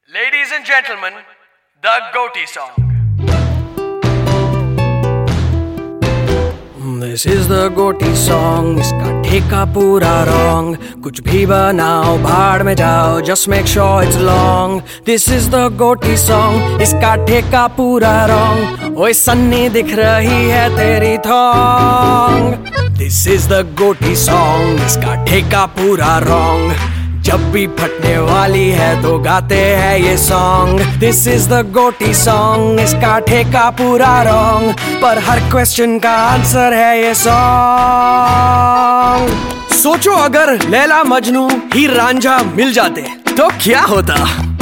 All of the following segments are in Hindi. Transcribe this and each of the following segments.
Ladies and gentlemen, the Goatee song. This is the Goatee song. इसका ठेका पूरा wrong. कुछ भी बनाओ भाड़ में जाओ. Just make sure it's long. This is the Goatee song. इसका ठेका पूरा wrong. ओए सन्नी दिख रही है तेरी thong. This is the Goatee song. इसका ठेका पूरा wrong. जब भी फटने वाली है तो गाते हैं ये song. This is the goatee song. इसका ठेका पूरा रॉन्ग, पर हर क्वेश्चन का आंसर है ये सॉन्ग. सोचो अगर लैला मजनू हीर रांझा मिल जाते तो क्या होता.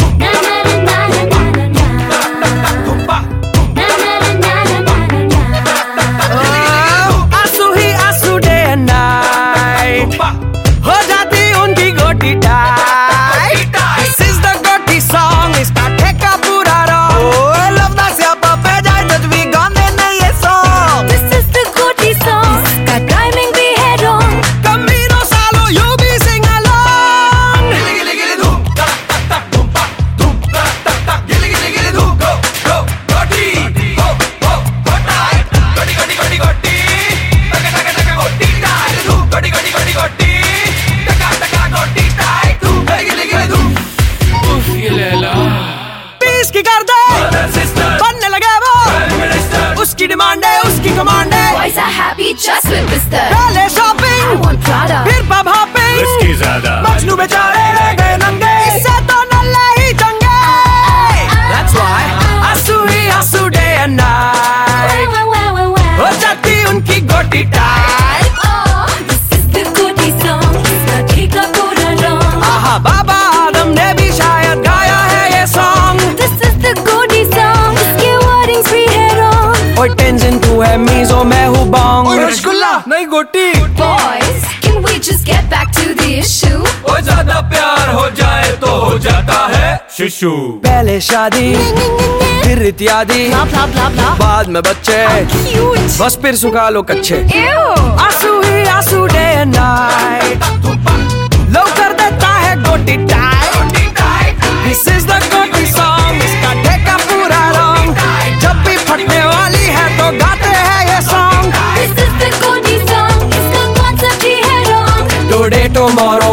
आंसू ही आंसू डे एंड नाइट हो जाती उनकी गोटी tight. This is the Goatee song. इसका ठेका पूरा रॉन्ग. लवदास या पे जाए जज भी गाने नहीं ये song. This is the Goatee song. इसका टाइमिंग भी है wrong. Camino Salo, you be sing along. Gilly gilly gilly dhoom, tak tak tak dhoom pa, dhoom tak tak tak. Gilly gilly gilly dhoom, go go Goatee, go go Goatee, Goatee Goatee Goatee Goatee, taka taka taka Goatee tie, dhoom Goatee Goatee Goatee Goatee, taka taka Goatee tie, dhoom gilly gilly dhoom. Uff ये लैला. पीस की कर दे, बनने लगे वो. उसकी डिमांड है, उसकी कमांड है. Boys are happy just with Mister. पहले शॉपिंग, I want Prada. फिर पब हॉपिंग. इसकी ज्यादा. मजनू बेचारे रह गए नंगे. इससे तो नल्ले ही चंगे. That's why आंसू ही आंसू डे एंड नाइट हो जाती उनकी गोटी tight. Oh, this is the Goatee song. इसका ठेका पूरा wrong. आहा बाबा आदम ने भी शायद गाया है ये song. This is the Goatee song. इसके wordings भी है wrong. ओए टेंशन तू है मीज़ो मैं हूँ बॉन्ग. रसगुल्ला नहीं गोटी. Boys, can we just get back to the issue? ओ ज्यादा प्यार हो जाए तो हो जाता है शिशु. पहले शादी फिर इत्यादि. Blah blah blah blah. बाद में बच्चे Cute. बस फिर सुखा लो कच्चे. Ew. आंसू ही आंसू डे एंड नाइट लो कर देता है गोटी tight. This is the goatee song. इसका ठेका पूरा रॉन्ग. जब भी फटने वाली है तो गाते हैं ये song. This is the Goatee song. इसका concept ही है wrong. Today tomorrow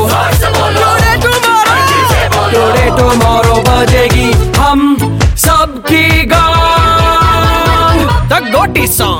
today tomorrow बजेगी हम सबकी गान. The goatee song.